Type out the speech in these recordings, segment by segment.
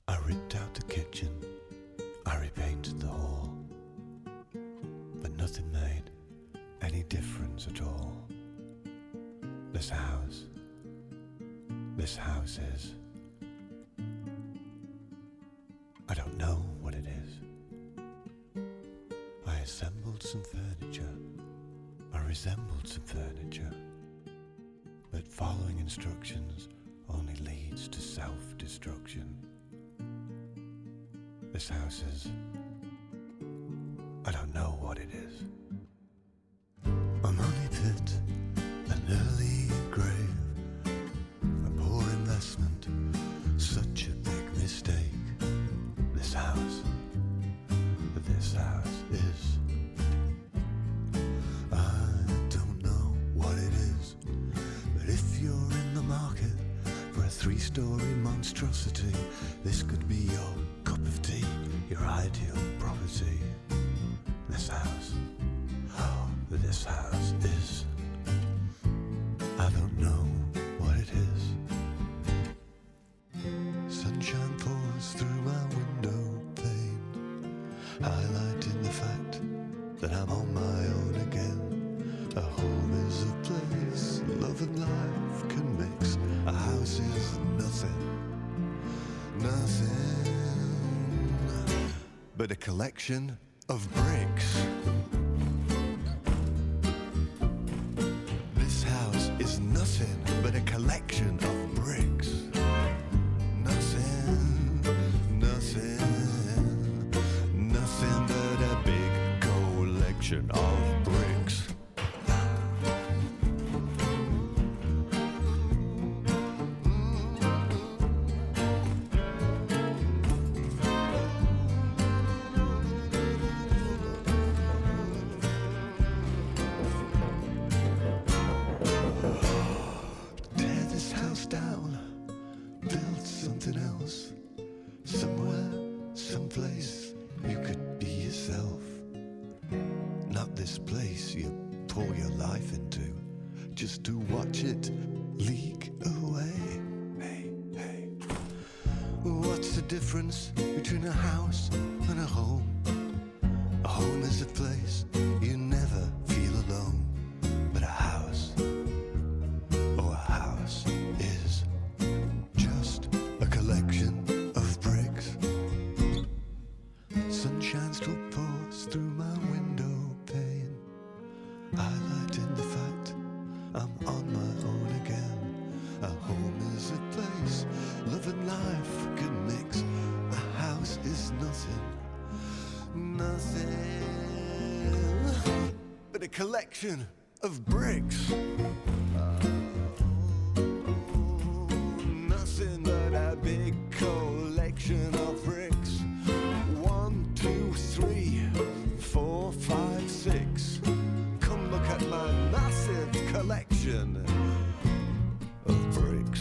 I ripped out the kitchen, I repainted the hall, but nothing made any difference at all. This house is, I don't know what it is. I assembled some furniture, I resembled some furniture, but following instructions only leads to self-destruction. This house is, I don't know what it is. A money pit, an early grave, a poor investment, such a big mistake. This house is, I don't know what it is, but if you're in the market for a 3-story monstrosity, this could be your cup of tea, your ideal property. This house is, I don't know what it is. Sunshine pours through my window pane, highlighting the fact that I'm on my own again. A home is a place love and life can mix. A house is nothing but a collection of bricks. This house is nothing but a collection of bricks. Nothing but a big collection of bricks. Between a house and a home. A home is a place you never feel alone. But a house is just a collection of bricks. Sunshine still pours through my window pane, highlighting the fact I'm on my own again. A home is a place love and life can mix. Is nothing but a collection of bricks. Nothing but a big collection of bricks. 1, 2, 3, 4, 5, 6. Come look at my massive collection of bricks.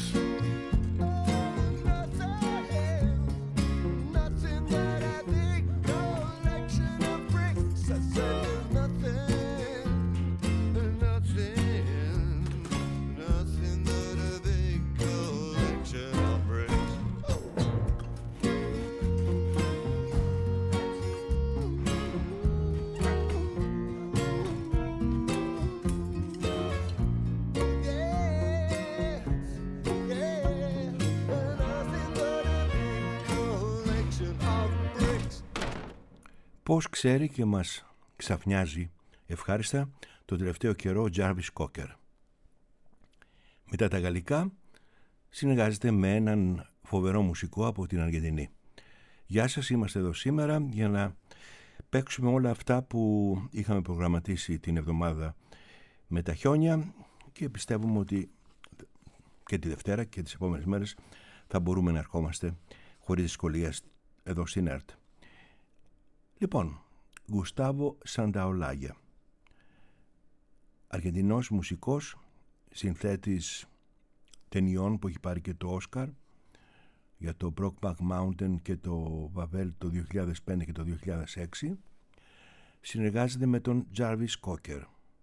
Πώς ξέρει και μας ξαφνιάζει ευχάριστα το τελευταίο καιρό ο Jarvis Cocker. Μετά τα γαλλικά συνεργάζεται με έναν φοβερό μουσικό από την Αργεντινή. Γεια σας, είμαστε εδώ σήμερα για να παίξουμε όλα αυτά που είχαμε προγραμματίσει την εβδομάδα με τα χιόνια και πιστεύουμε ότι και τη Δευτέρα και τις επόμενες μέρες θα μπορούμε να ερχόμαστε χωρίς δυσκολία εδώ στην ΕΡΤ. Λοιπόν, Γκουστάβο Σανταολάγια, Αργεντινός μουσικός, συνθέτης ταινιών που έχει πάρει και το Όσκαρ για το Brokeback Mountain και το Βαβέλ το 2005 και το 2006, συνεργάζεται με τον Jarvis Cocker.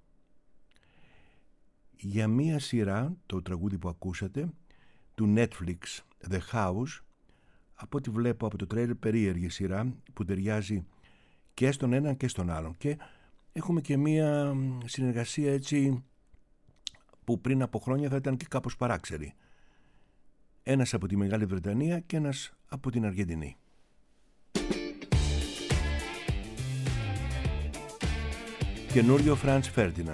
Για μία σειρά, το τραγούδι που ακούσατε, του Netflix The House, από ό,τι βλέπω από το τρέιλερ, περίεργη σειρά που ταιριάζει και στον έναν και στον άλλον. Και έχουμε και μία συνεργασία έτσι που πριν από χρόνια θα ήταν και κάπως παράξενη. Ένας από τη Μεγάλη Βρετανία και ένας από την Αργεντινή. Καινούριο Franz Ferdinand.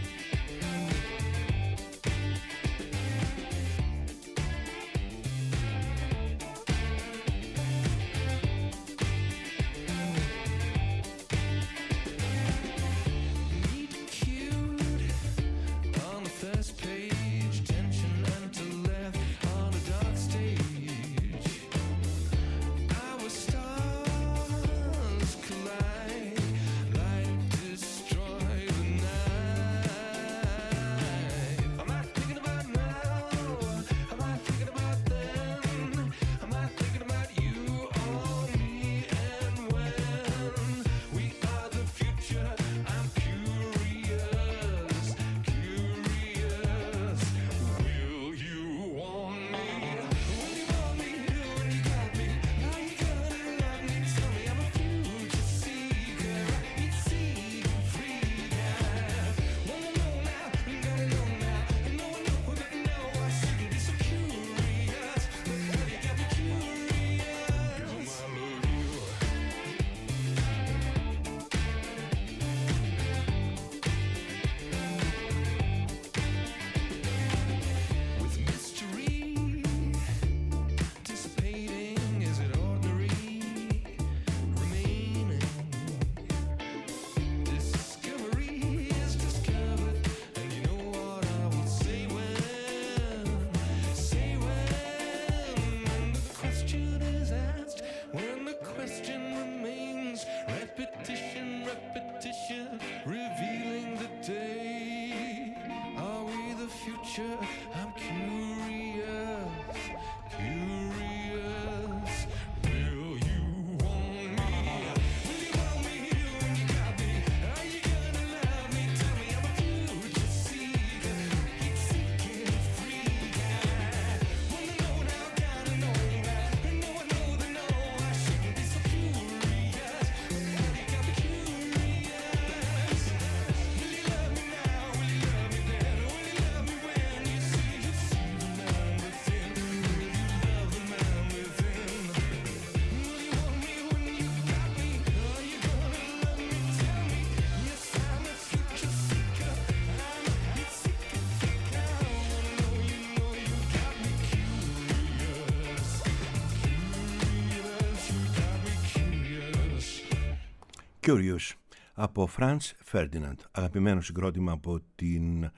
Curious από Franz Ferdinand, αγαπημένο συγκρότημα από την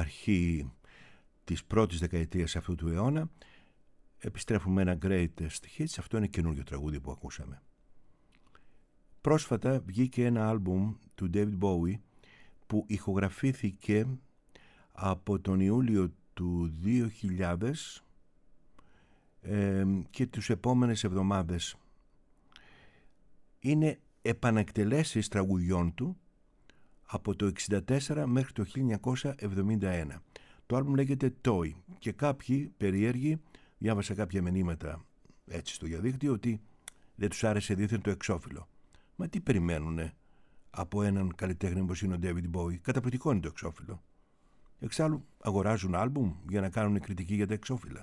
αρχή της πρώτης δεκαετίας αυτού του αιώνα. Επιστρέφουμε ένα greatest hits, αυτό είναι καινούριο τραγούδι που ακούσαμε. Πρόσφατα βγήκε ένα άλμπουμ του David Bowie που ηχογραφήθηκε από τον Ιούλιο του 2000 και τους επόμενες εβδομάδες. Είναι επανεκτελέσεις τραγουδιών του από το 1964 μέχρι το 1971. Το άλμπουμ λέγεται Toy και κάποιοι περίεργοι, διάβασα κάποια μηνύματα έτσι στο διαδίκτυο, ότι δεν τους άρεσε δίθεν το εξώφυλλο. Μα τι περιμένουνε από έναν καλλιτέχνη όπως είναι ο David Bowie? Καταπληκτικό είναι το εξώφυλλο. Εξάλλου αγοράζουν άλμπουμ για να κάνουν κριτική για τα εξώφυλλα.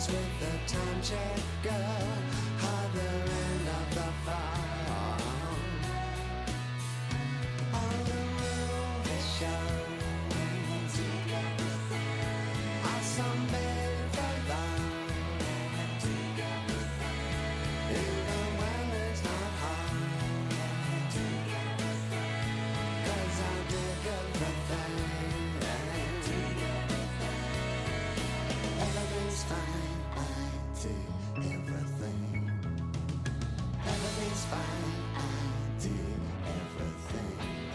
with the time check girl, other end of the phone. All the movies show are some big alone, even when it's not home. 'Cause I dig everything. Everything's fine, I do everything. Everything's fine, I do everything.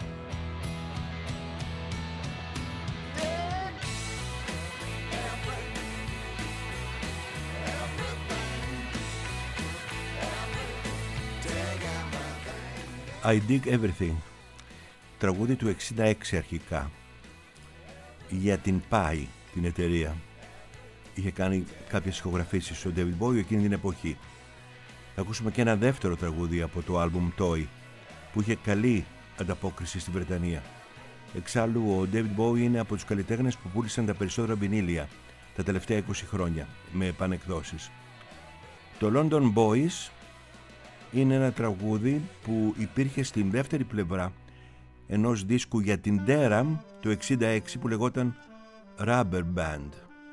I Dig Everything, τραγούδι του 66 αρχικά, για την Pi, την εταιρεία. Είχε κάνει κάποιες ηχογραφήσεις στο David Bowie εκείνη την εποχή. Θα ακούσουμε και ένα δεύτερο τραγούδι από το άλμπουμ Toy, που είχε καλή ανταπόκριση στη Βρετανία. Εξάλλου ο David Bowie είναι από τους καλλιτέχνες που πούλησαν τα περισσότερα βινίλια τα τελευταία 20 χρόνια με επανεκδόσεις. Το London Boys είναι ένα τραγούδι που υπήρχε στην δεύτερη πλευρά ενός δίσκου για την Deram το 66 που λεγόταν Rubber Band.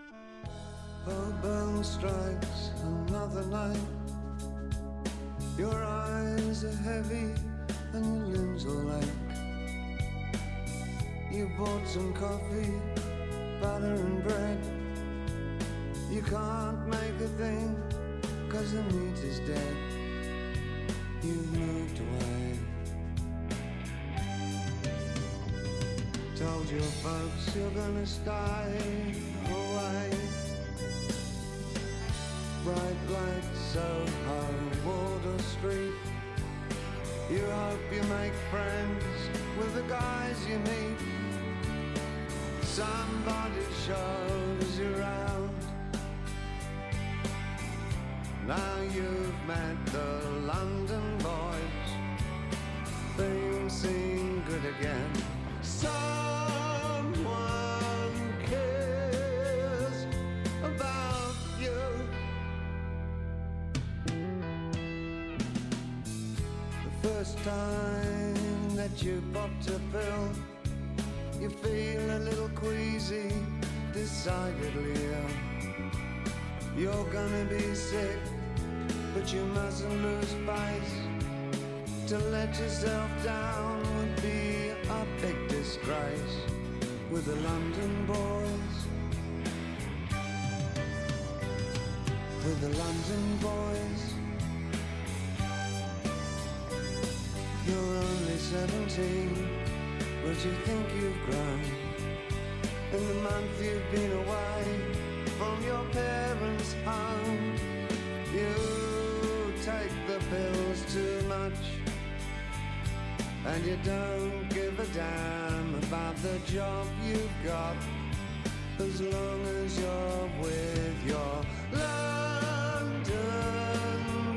Bell strikes another night. Your eyes are heavy and your limbs will ache. You bought some coffee, butter and bread. You can't make a thing 'cause the meat is dead. You've moved away. Told your folks you're gonna stay away. Bright lights, Soho, Wardour Street. You hope you make friends with the guys you meet. Somebody shows you round. Now you've met the London boys. Things seem good again. Someone cares about you. The first time that you popped a pill, you feel a little queasy, decidedly ill. You're gonna be sick, but you mustn't lose face. To let yourself down would be a big disgrace with the London boys. With the London boys. You're only 17, but you think you've grown. In the month you've been away from your parents' home, you take the pills too much, and you don't give a damn about the job you've got, as long as you're with your London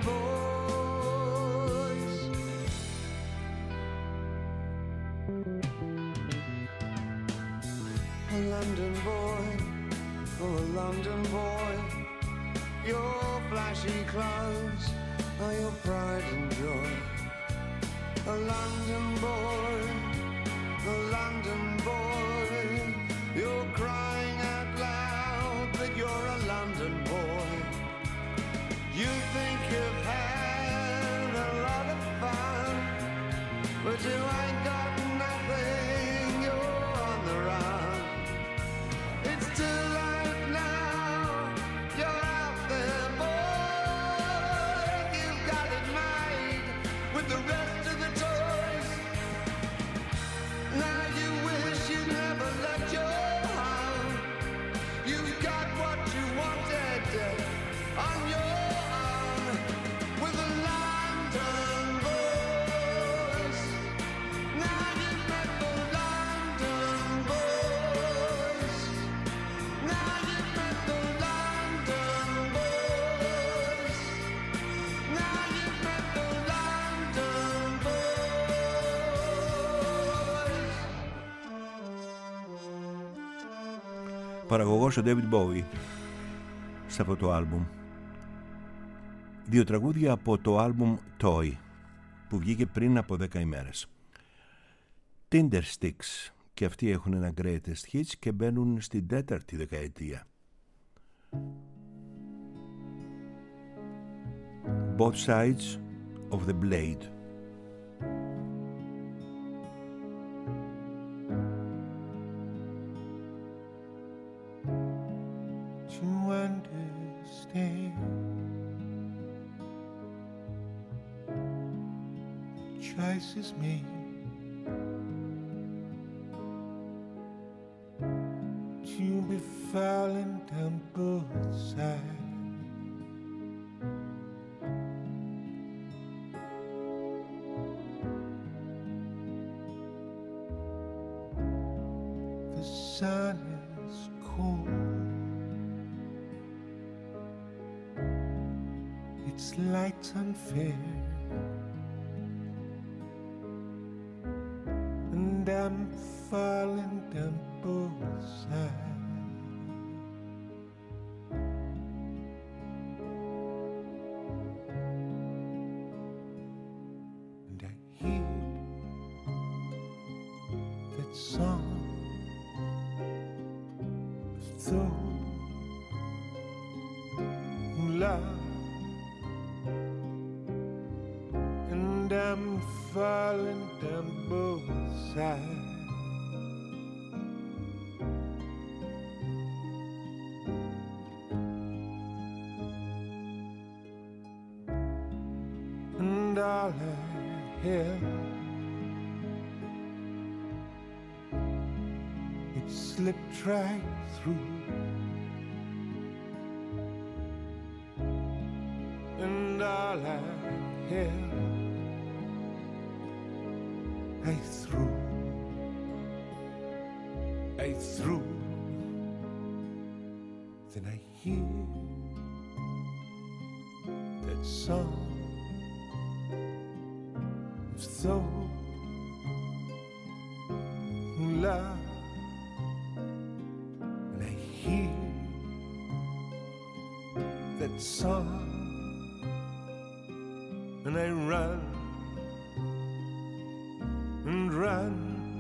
boys. A London boy, oh a London boy, your flashy clothes are your pride and joy. A London boy, a London boy, you're crying out loud that you're a London boy. You think you've had a lot of fun, but you ain't got nothing, you're on the run. It's too late now, you're out there, boy. You've got it made with the rest of the toys. Now you wish you never left your home. You've got what you wanted on your own with the London boys. Now you've met the London boys. Now you've met the London boys. Now you've met the London boys. Παραγωγός ο David Bowie. σε αυτό το άλμπουμ. 2 τραγούδια από το άλμπουμ Toy που βγήκε πριν από 10 ημέρες. Tindersticks, και αυτοί έχουν ένα greatest hits και μπαίνουν στην 4η δεκαετία. Both sides of the blade. To understand the choices made, to be falling down both sides. The sun is cold, its light's unfair, and I'm falling down both sides. And I hear that song of those who love, and I'm falling down both sides. And all I hear, it slipped right through, and all I hear, I threw, then I hear that song of those who love, and I hear that song, and I run and run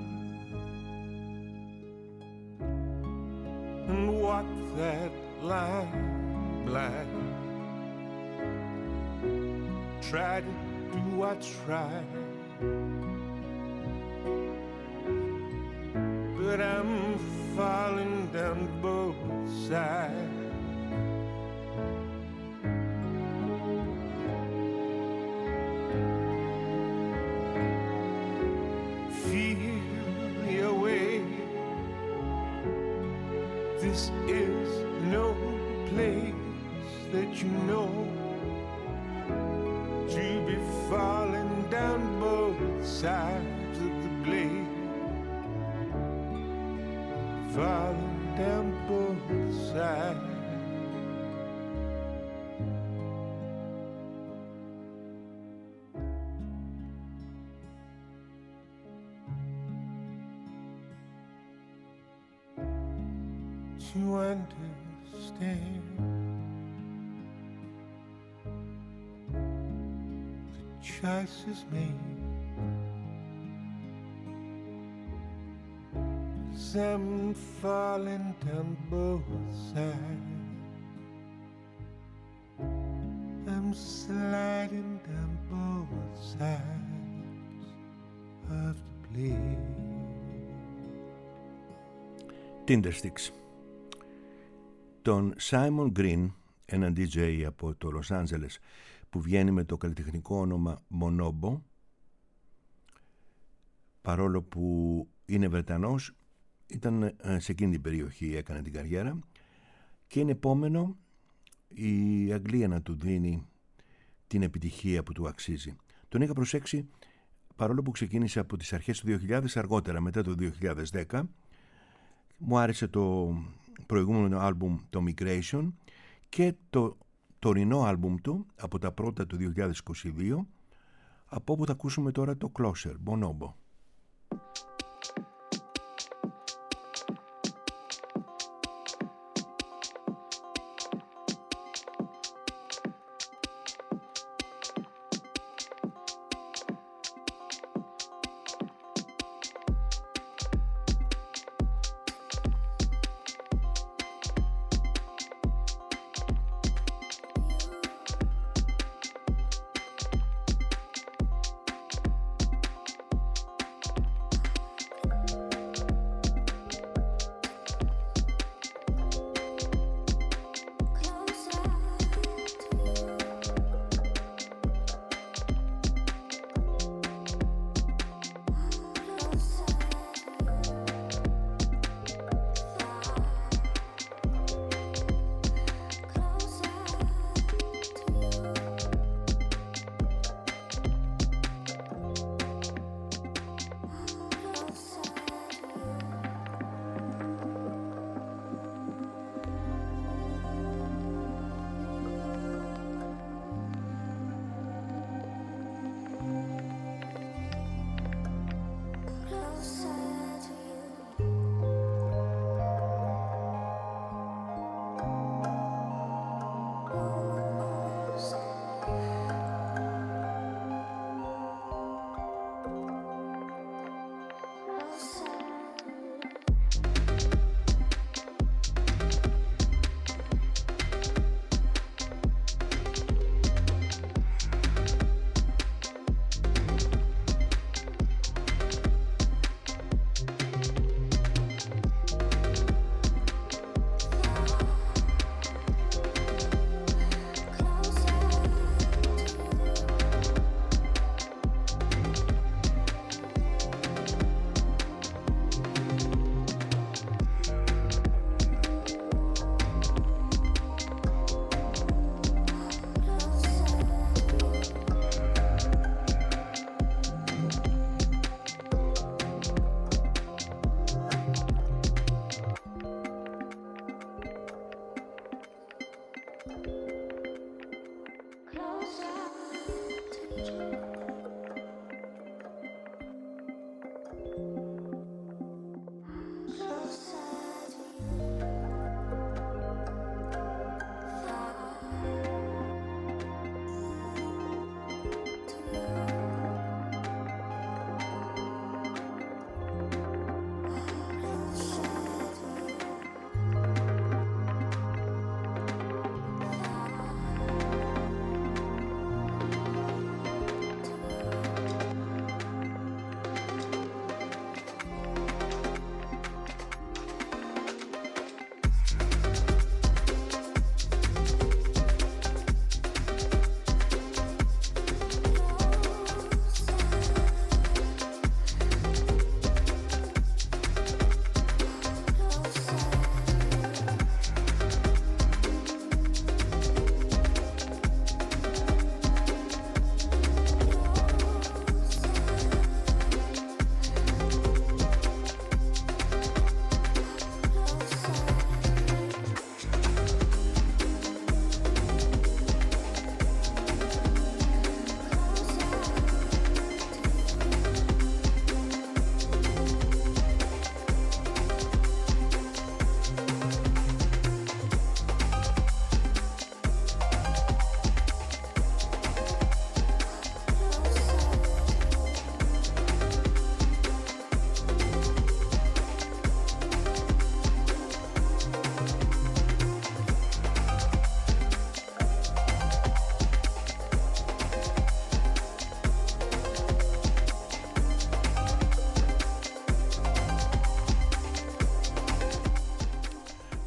and walk that line blind. Try to do what's right, but I'm falling down both sides. Feel your way. This is no place that you know to be falling down both sides of the blade, falling down both sides. To understand the choices made, 'cause I'm falling down both sides. I'm sliding down both sides of the blade. Tindersticks. Τον Simon Green, έναν DJ από το Λος Άντζελες που βγαίνει με το καλλιτεχνικό όνομα Bonobo, παρόλο που είναι Βρετανός, ήταν σε εκείνη την περιοχή, έκανε την καριέρα, και είναι επόμενο η Αγγλία να του δίνει την επιτυχία που του αξίζει. Τον είχα προσέξει παρόλο που ξεκίνησε από τις αρχές του 2000, αργότερα μετά το 2010. Μου άρεσε το προηγούμενο άλμπουμ, το Migration, και το τωρινό άλμπουμ του από τα πρώτα του 2022, από όπου θα ακούσουμε τώρα το Closer, Bonobo.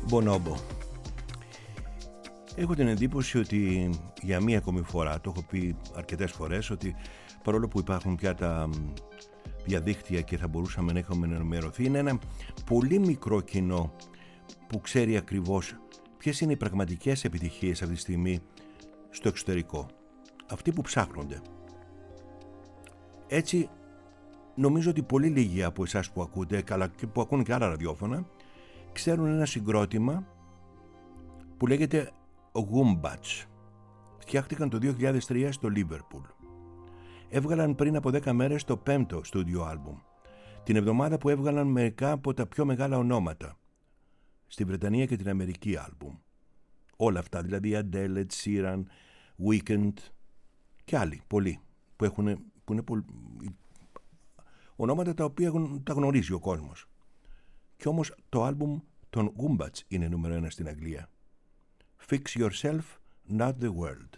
Bonobo. Έχω την εντύπωση ότι για μία ακόμη φορά, το έχω πει αρκετές φορές, ότι παρόλο που υπάρχουν πια τα διαδίκτυα και θα μπορούσαμε να έχουμε ενημερωθεί, είναι ένα πολύ μικρό κοινό που ξέρει ακριβώς ποιες είναι οι πραγματικές επιτυχίες αυτή τη στιγμή στο εξωτερικό. Αυτοί που ψάχνονται. Έτσι, νομίζω ότι πολύ λίγοι από εσάς που ακούτε, καλά και που ακούν και άλλα ραδιόφωνα, ξέρουν ένα συγκρότημα που λέγεται Wombats. Φτιάχτηκαν το 2003 στο Λίβερπουλ. Έβγαλαν πριν από 10 μέρες το 5ο στούντιο άλμπουμ, την εβδομάδα που έβγαλαν μερικά από τα πιο μεγάλα ονόματα στη Βρετανία και την Αμερική άλμπουμ. Όλα αυτά, δηλαδή Adele, Ed Sheeran, Weekend και άλλοι, πολλοί, που είναι ονόματα τα οποία τα γνωρίζει ο κόσμος. Κι όμως το άλμπουμ των Wombats είναι νούμερο 1 στην Αγγλία. Fix yourself, not the world.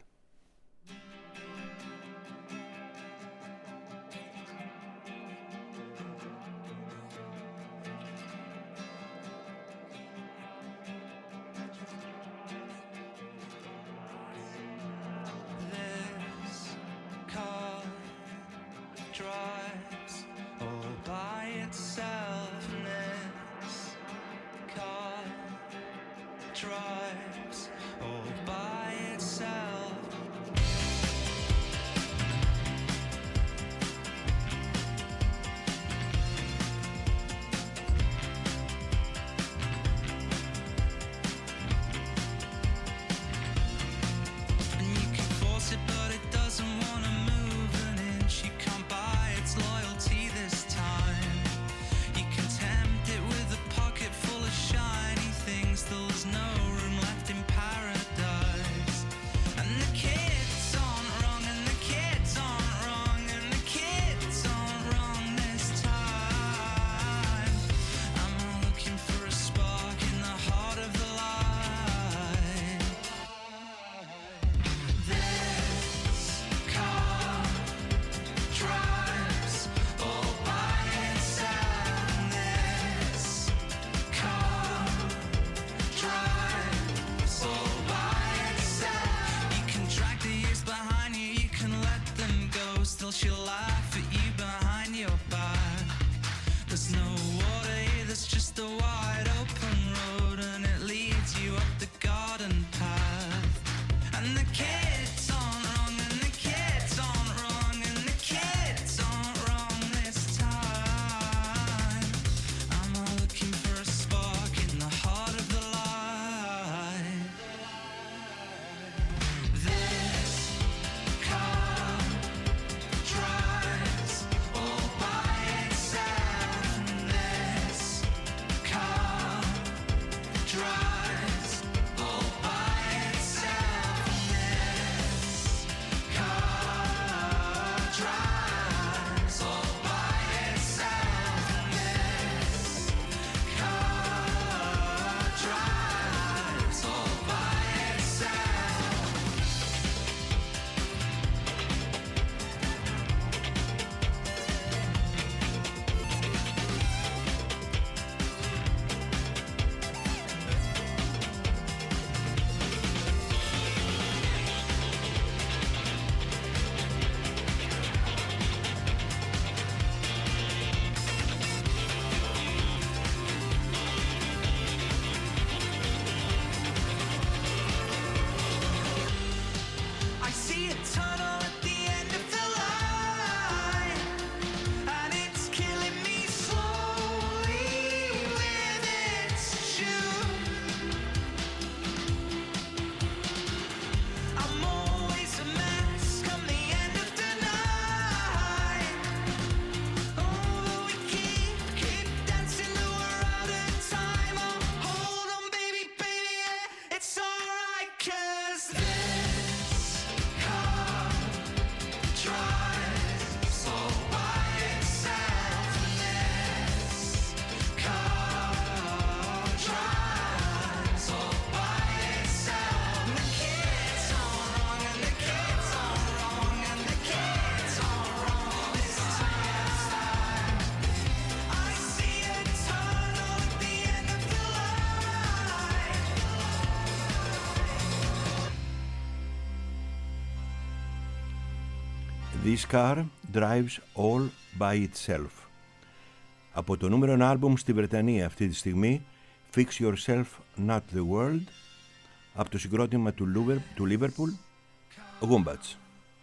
This car drives all by itself. Από το νούμερο 1 άλμπουμ στη Βρετανία αυτή τη στιγμή, Fix Yourself Not The World, από το συγκρότημα του Liverpool, Wombats.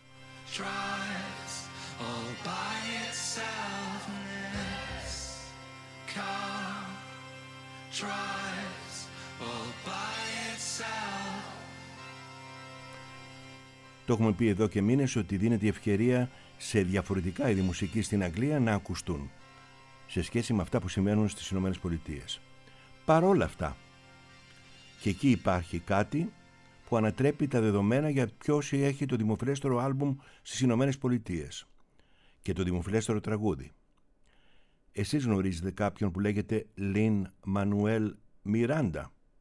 Το έχουμε πει εδώ και μήνες ότι δίνεται η ευκαιρία σε διαφορετικά είδη μουσική στην Αγγλία να ακουστούν σε σχέση με αυτά που συμβαίνουν στις Ηνωμένες Πολιτείες. Παρόλα αυτά, και εκεί υπάρχει κάτι που ανατρέπει τα δεδομένα για ποιος έχει το δημοφιλέστερο άλμπουμ στις Ηνωμένες Πολιτείες και το δημοφιλέστερο τραγούδι. Εσείς γνωρίζετε κάποιον που λέγεται Lin-Manuel Miranda?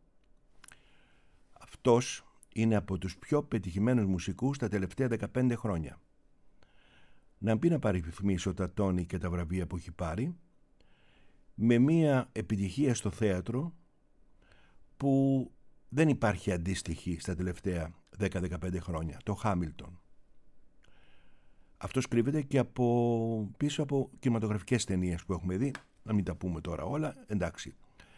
Αυτός είναι από τους πιο πετυχημένους μουσικούς τα τελευταία 15 χρόνια. Να πει να παριθμίσω τα τόνι και τα βραβεία που έχει πάρει, με μία επιτυχία στο θέατρο που δεν υπάρχει αντίστοιχη στα τελευταία 10-15 χρόνια, το Χάμιλτον. Αυτός κρύβεται και πίσω από κινηματογραφικές ταινίες που έχουμε δει, να μην τα πούμε τώρα όλα, εντάξει.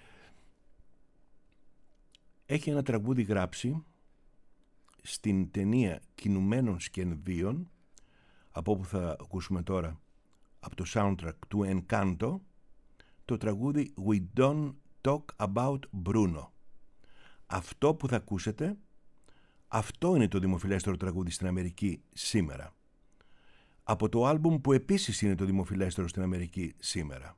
Έχει ένα τραγούδι γράψει στην ταινία Κινουμένων Σκενδύων, από όπου θα ακούσουμε τώρα από το soundtrack του Encanto, το τραγούδι We Don't Talk About Bruno. Αυτό που θα ακούσετε, αυτό είναι το δημοφιλέστερο τραγούδι στην Αμερική σήμερα, από το άλμπουμ που επίσης είναι το δημοφιλέστερο στην Αμερική σήμερα.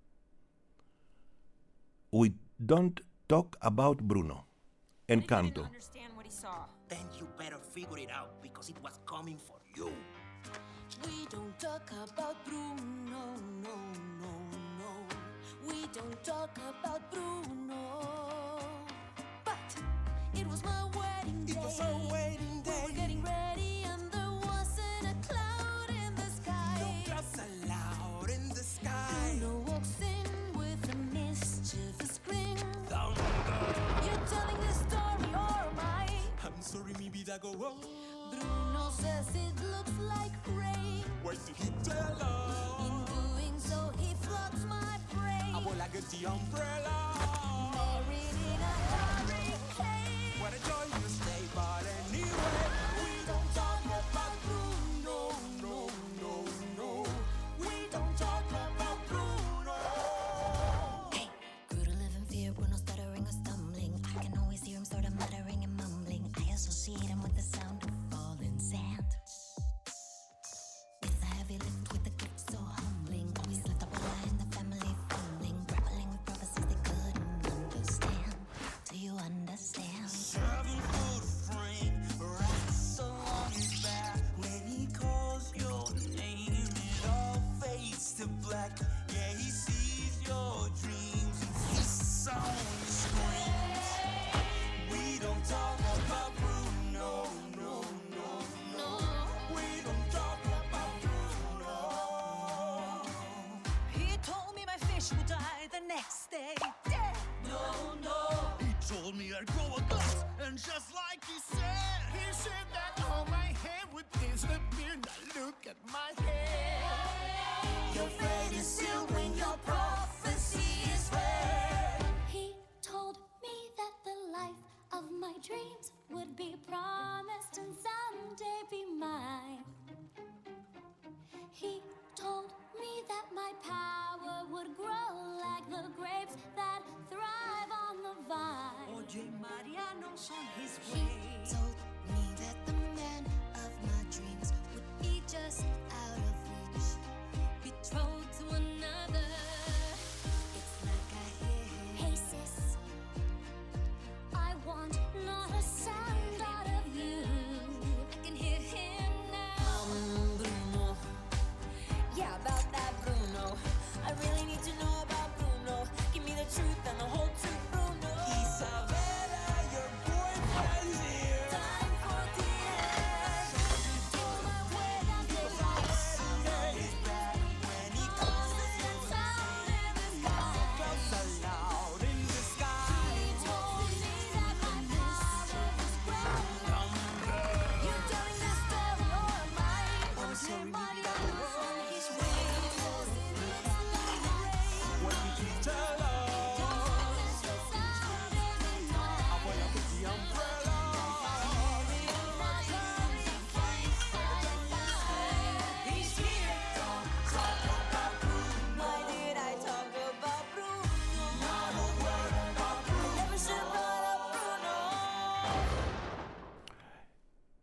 We Don't Talk About Bruno, Encanto. Then you better figure it out because it was coming for you. We don't talk about Bruno, no, no, no. We don't talk about Bruno. But it was my wedding day. It was our wedding day. We were getting ready and there wasn't a cloud in the sky. No clouds allowed in the sky. Bruno walks in with a mischievous grin. Thunder. You're telling this story or am I? I'm sorry, maybe that go wrong. Bruno says it looks like rain. Why did he tell us? In doing so, he floods my brain. I will like the umbrella. Married in a hurricane. What a joy you stay, but anyway, We don't talk about Bruno, no, no, no. We don't talk about Bruno. Hey, grew to live in fear, Bruno stuttering or stumbling. I can always hear him sort of muttering and mumbling. I associate him with the sound of falling sand. It's a heavy lift with a gift so humbling. Always left a brother in the family fumbling, grappling with prophecies they couldn't understand. Do you understand? 7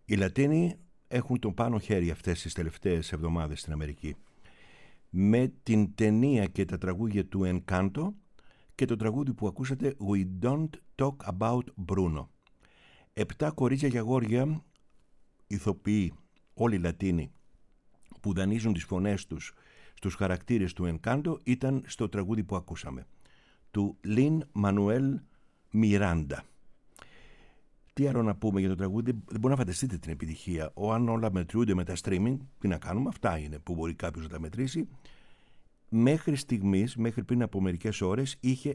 Οι Λατίνοι έχουν το πάνω χέρι αυτές τις τελευταίες εβδομάδες στην Αμερική, με την ταινία και τα τραγούδια του Encanto και το τραγούδι που ακούσατε We Don't Talk About Bruno. 7 κορίτσια και αγόρια, ηθοποιοί, όλοι Λατίνοι, που δανείζουν τις φωνές τους στους χαρακτήρες του Encanto, ήταν στο τραγούδι που ακούσαμε, του Λιν Μανουέλ Μιράντα. Τι άλλο να πούμε για το τραγούδι? Δεν μπορεί να φανταστείτε την επιτυχία. Αν όλα μετρούνται με τα streaming, τι να κάνουμε, αυτά είναι που μπορεί κάποιος να τα μετρήσει. Μέχρι στιγμής, μέχρι πριν από μερικές ώρες, είχε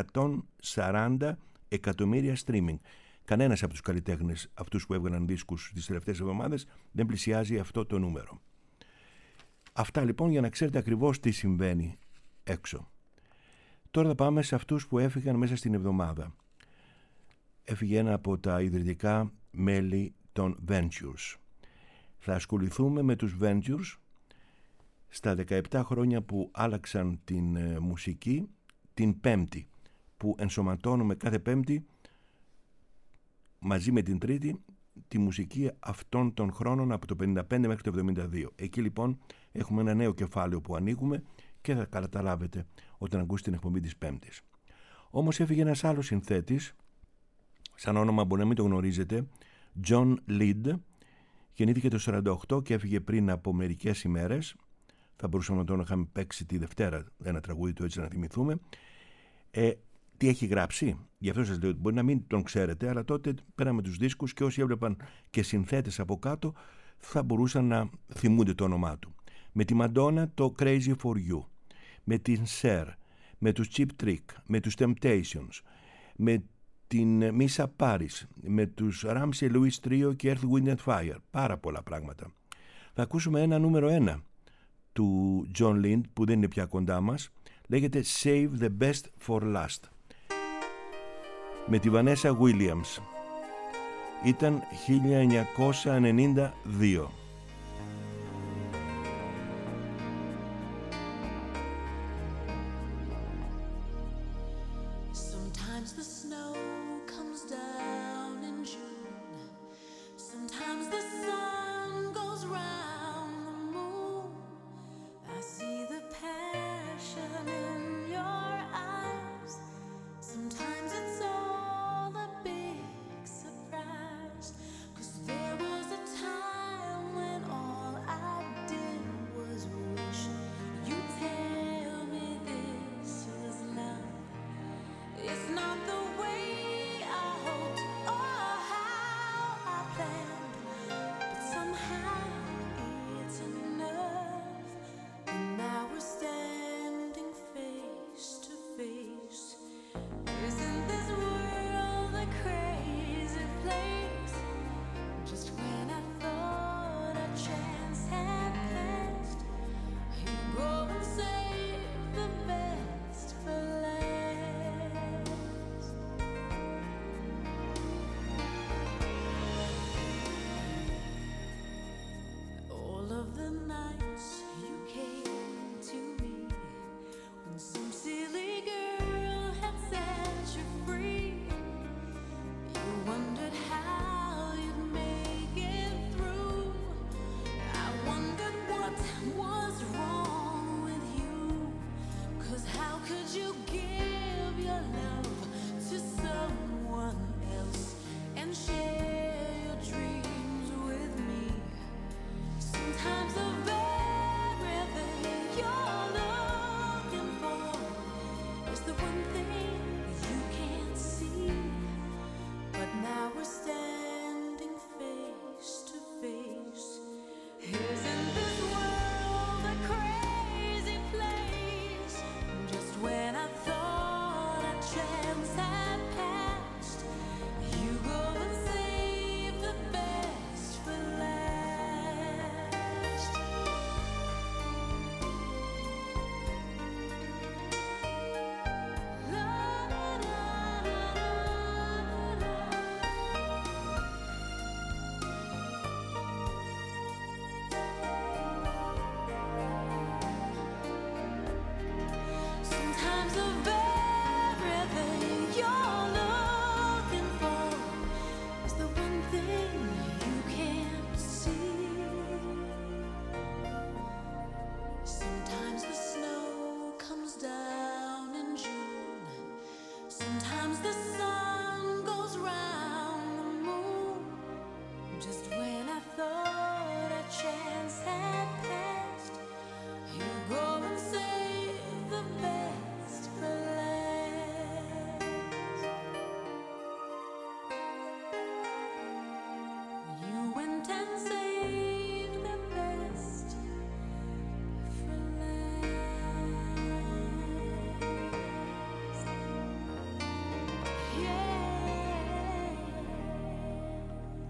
140 εκατομμύρια streaming. Κανένας από τους καλλιτέχνες, αυτούς που έβγαλαν δίσκους τις τελευταίες εβδομάδες, δεν πλησιάζει αυτό το νούμερο. Αυτά λοιπόν για να ξέρετε ακριβώς τι συμβαίνει έξω. Τώρα θα πάμε σε αυτούς που έφυγαν μέσα στην εβδομάδα. Έφυγε ένα από τα ιδρυτικά μέλη των Ventures. Θα ασχοληθούμε με τους Ventures στα 17 χρόνια που άλλαξαν την μουσική, την Πέμπτη, που ενσωματώνουμε κάθε Πέμπτη μαζί με την Τρίτη τη μουσική αυτών των χρόνων από το 55 μέχρι το 72. Εκεί λοιπόν έχουμε ένα νέο κεφάλαιο που ανοίγουμε και θα καταλάβετε όταν ακούσετε την εκπομπή της Πέμπτης. Όμως έφυγε ένας άλλος συνθέτης, σαν όνομα μπορεί να μην το γνωρίζετε, John Lead. Γεννήθηκε το 48 και έφυγε πριν από μερικές ημέρες. Θα μπορούσαμε να τον είχαμε παίξει τη Δευτέρα ένα τραγούδι του, έτσι να θυμηθούμε. Τι έχει γράψει? Γι' αυτό σας λέω ότι μπορεί να μην τον ξέρετε, αλλά τότε πέραμε τους δίσκους και όσοι έβλεπαν και συνθέτες από κάτω θα μπορούσαν να θυμούνται το όνομά του. Με τη Μαντόνα το Crazy for You, με την Cher, με τους Cheap Trick, με τους Temptations, με την Misa Paris, με τους Ramsey Lewis Trio και Earth, Wind and Fire. Πάρα πολλά πράγματα. Θα ακούσουμε ένα νούμερο 1 του John Lind που δεν είναι πια κοντά μας. Λέγεται Save the Best for Last, με τη Vanessa Williams. Ήταν 1992. There was a time when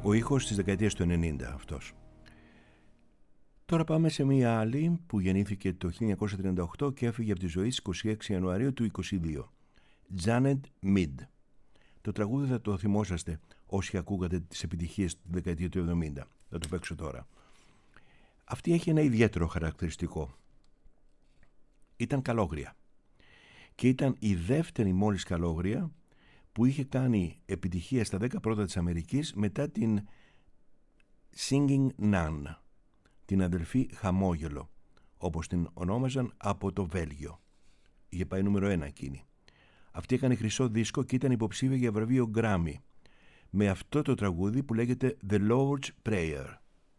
Ο ήχος της δεκαετίας του 90 αυτός. Τώρα πάμε σε μία άλλη που γεννήθηκε το 1938 και έφυγε από τη ζωή στις 26 Ιανουαρίου του 22. Janet Mead. Το τραγούδι θα το θυμόσαστε όσοι ακούγατε τις επιτυχίες του δεκαετία του 70. Θα το παίξω τώρα. Αυτή έχει ένα ιδιαίτερο χαρακτηριστικό. Ήταν καλόγρια. Και ήταν η δεύτερη μόλις καλόγρια που είχε κάνει επιτυχία στα 10 πρώτα της Αμερικής μετά την Singing Nun, την αδελφή Χαμόγελο, όπως την ονόμαζαν από το Βέλγιο. Είχε πάει νούμερο 1 εκείνη. Αυτή έκανε χρυσό δίσκο και ήταν υποψήφια για βραβείο Grammy με αυτό το τραγούδι που λέγεται The Lord's Prayer.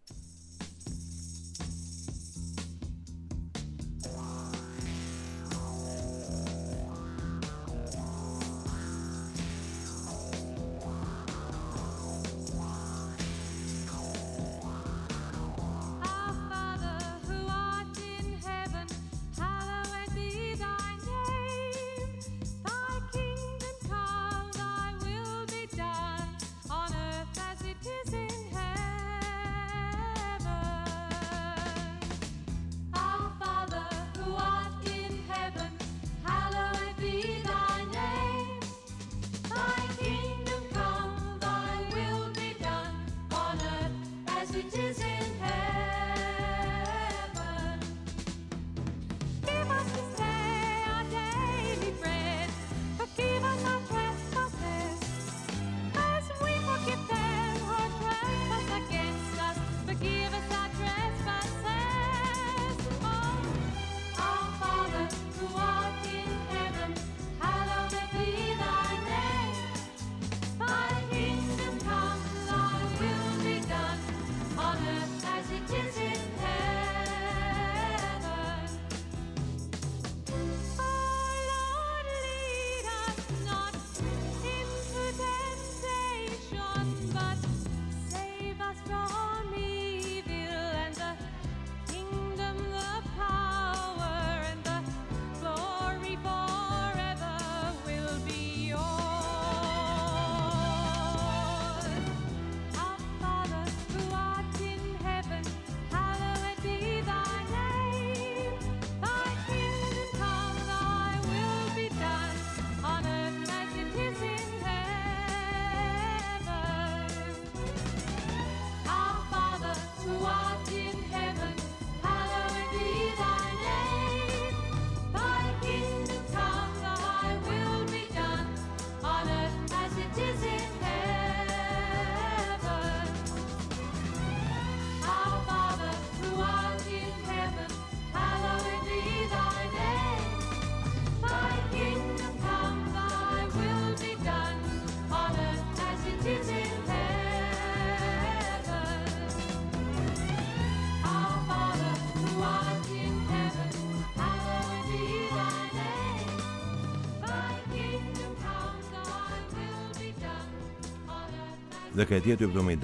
Δεκαετία του 70.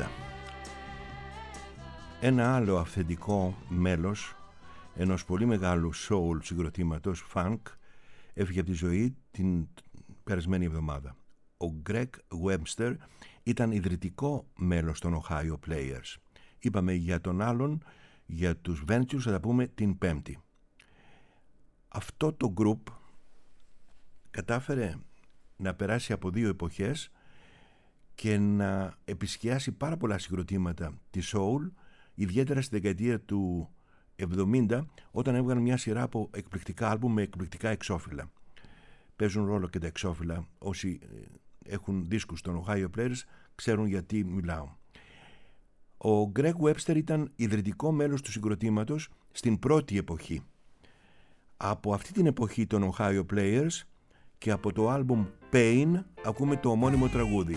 Ένα άλλο αυθεντικό μέλος ενός πολύ μεγάλου soul συγκροτήματος funk έφυγε από τη ζωή την περασμένη εβδομάδα. Ο Greg Webster ήταν ιδρυτικό μέλος των Ohio Players. Είπαμε για τον άλλον, για τους Ventures, θα τα πούμε την Πέμπτη. Αυτό το group κατάφερε να περάσει από δύο εποχές και να επισκιάσει πάρα πολλά συγκροτήματα της soul, ιδιαίτερα στη δεκαετία του 70, όταν έβγαλαν μια σειρά από εκπληκτικά άλμπουμ με εκπληκτικά εξώφυλλα. Παίζουν ρόλο και τα εξώφυλλα. Όσοι έχουν δίσκους των Ohio Players ξέρουν γιατί μιλάω. Ο Greg Webster ήταν ιδρυτικό μέλος του συγκροτήματος στην πρώτη εποχή. Από αυτή την εποχή των Ohio Players και από το άλμπουμ Pain ακούμε το ομώνυμο τραγούδι.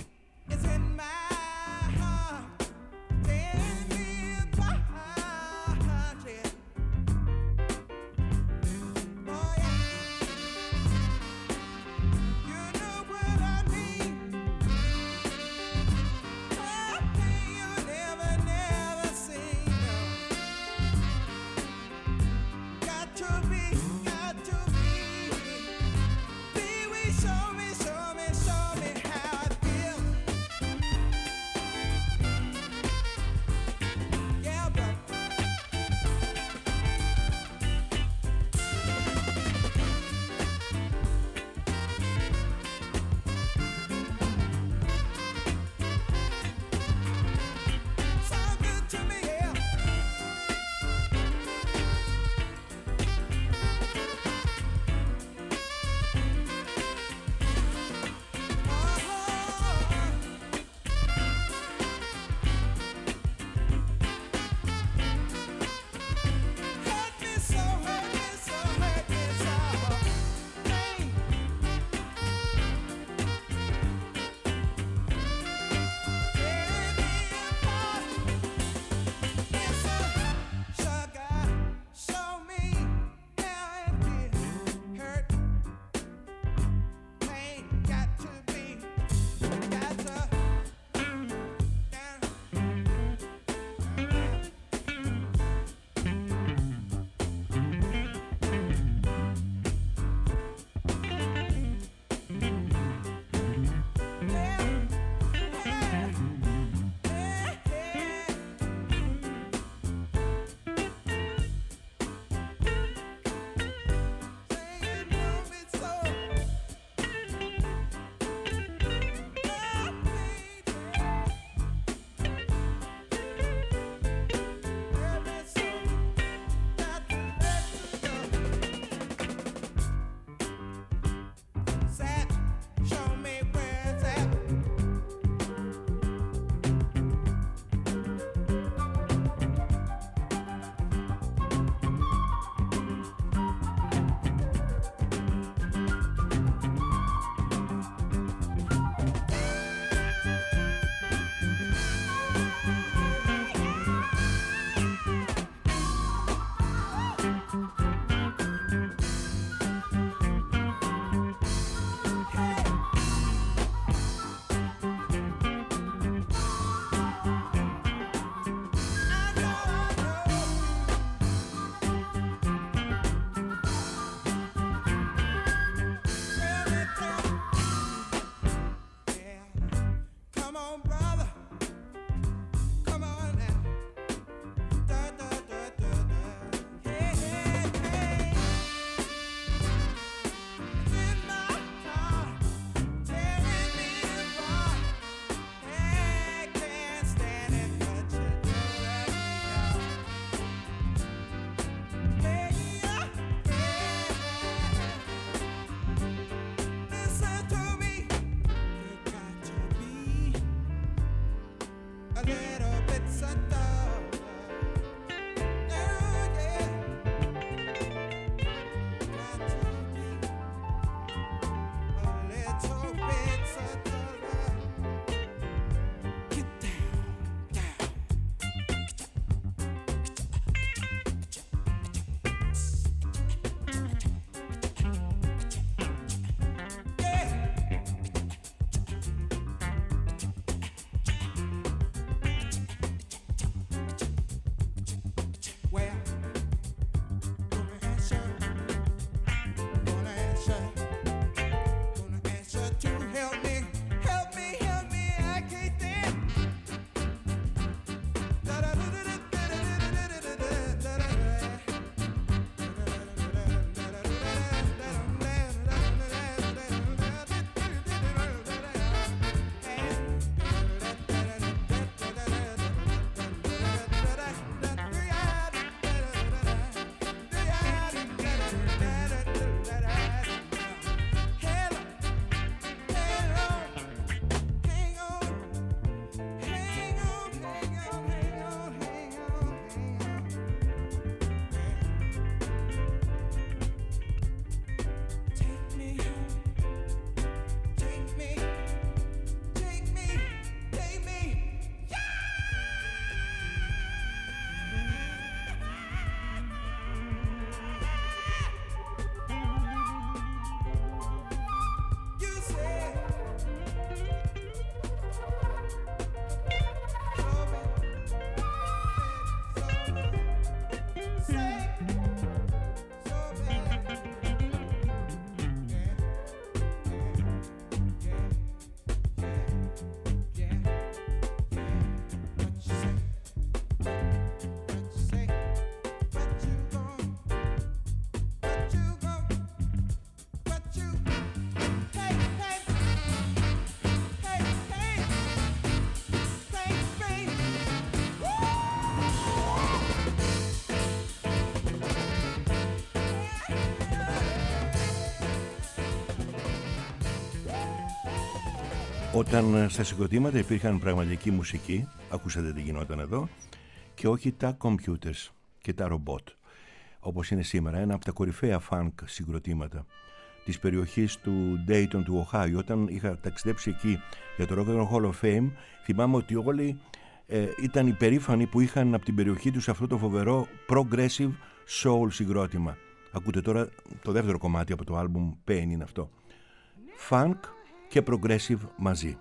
Όταν στα συγκροτήματα υπήρχαν πραγματική μουσική, ακούσατε τι γινόταν εδώ, και όχι τα computers και τα ρομπότ, όπως είναι σήμερα. Ένα από τα κορυφαία funk συγκροτήματα της περιοχής του Dayton του Οχάιο, όταν είχα ταξιδέψει εκεί για το Rock and Roll Hall of Fame, θυμάμαι ότι όλοι ήταν υπερήφανοι που είχαν από την περιοχή τους αυτό το φοβερό progressive soul συγκρότημα. Ακούτε τώρα το δεύτερο κομμάτι από το άλμπουμ Pain είναι αυτό. Funk και progressive μαζί.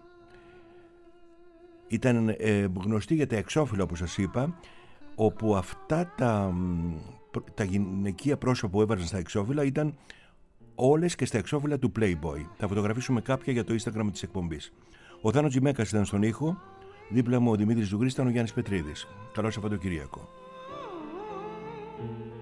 Ήταν γνωστή για τα εξώφυλλα, όπως σας είπα, όπου αυτά τα γυναικεία πρόσωπα που έβαζαν στα εξώφυλλα ήταν όλες και στα εξώφυλλα του Playboy. Θα φωτογραφίσουμε κάποια για το Instagram της εκπομπής. Ο Θάνος Τζιμέκας ήταν στον ήχο, δίπλα μου ο Δημήτρης Ζουγρής, ήταν ο Γιάννης Πετρίδης. Καλό Σαββατοκύριακο.